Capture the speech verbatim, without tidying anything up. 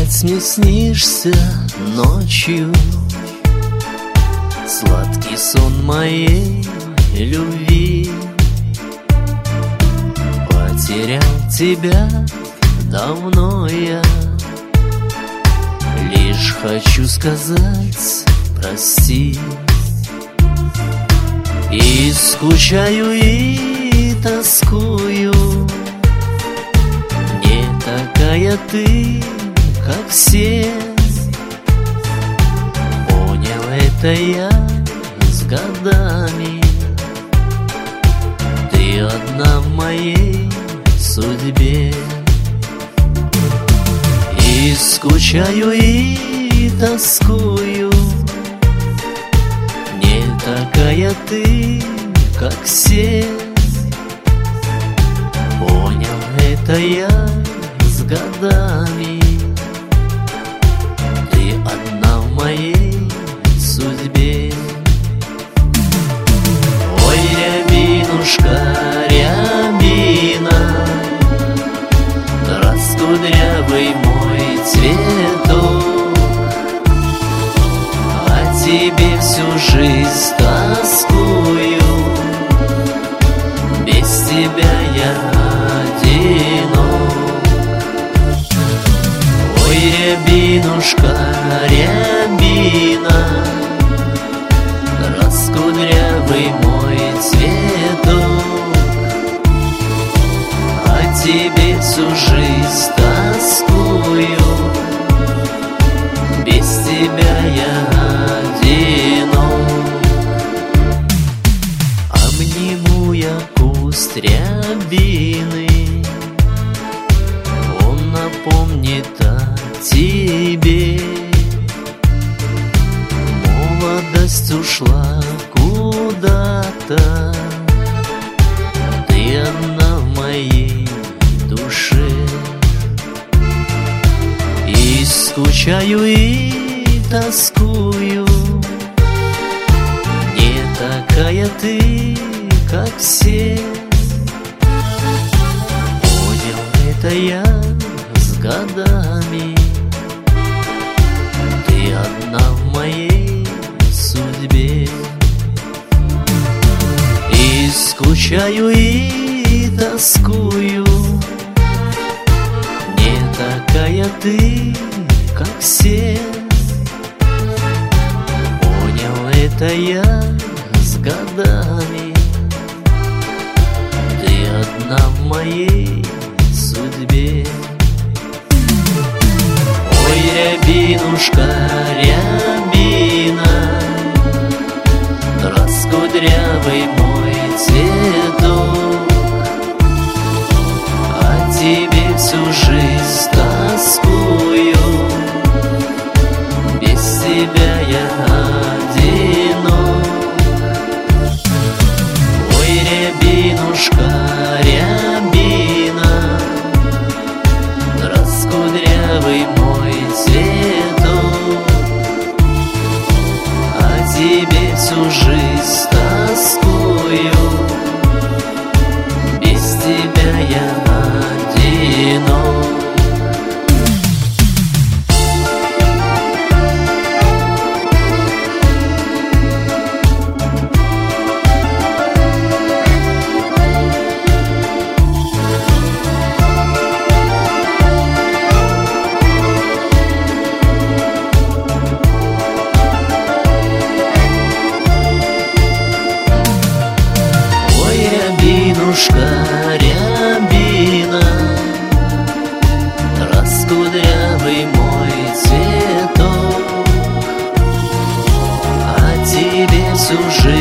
Опять мне снишься ночью сладкий сон моей любви. Потерял тебя давно я, лишь хочу сказать прости. И скучаю, и тоскую, не такая ты, как все. Понял это я с годами, ты одна в моей судьбе. И скучаю, и тоскую, не такая ты, как все. Понял это я с годами, ты одна в моей судьбе. Ой, рябинушка, рябина, раскудрявый мой цветок, о тебе всю жизнь тоскую, без тебя я одинок. Ой, рябинушка, рябина, раскудрявый мой цветок, о тебе всю жизнь тоскую, без тебя я одинок. Обниму я куст рябины, он напомнит о тебе. Молодость ушла куда-то, ты одна в моей душе. И скучаю, и тоскую, не такая ты, как все. Понял это я с годами, ты одна в моей судьбе. И скучаю, и тоскую, не такая ты, как все. Понял это я с годами, ты одна в моей судьбе. Ой, рябинушка, рябина, раскудрявый мой цветок, о тебе всю жизнь тоскую, без тебя я одинок. Ой, рябинушка, рябина, раскудрявый мой цветок, о тебе всю жизнь тоскую, без тебя я одинок. Рябинушка, рябина, раскудрявый мой цветок, о тебе всю жизнь